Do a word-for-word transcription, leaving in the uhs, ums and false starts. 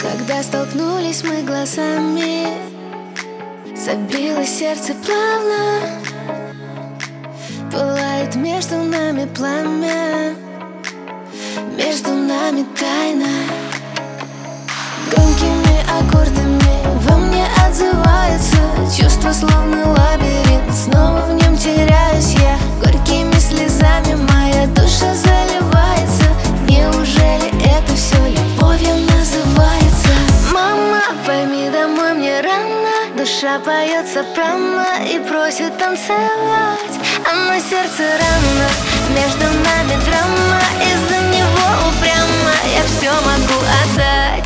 Когда столкнулись мы глазами, забилось сердце плавно. Пылает между нами пламя, между нами тайна. Громкими аккордами во мне отзывается чувство, словно лабиринт. Снова в нем теряюсь я, горькими слезами моя душа заливается. Неужели это все любовью называется? Мама, пойми, домой мне рано. Душа поет сопрано и просит танцевать, а на сердце рана. Между нами драма, из-за него упрямо я все могу отдать.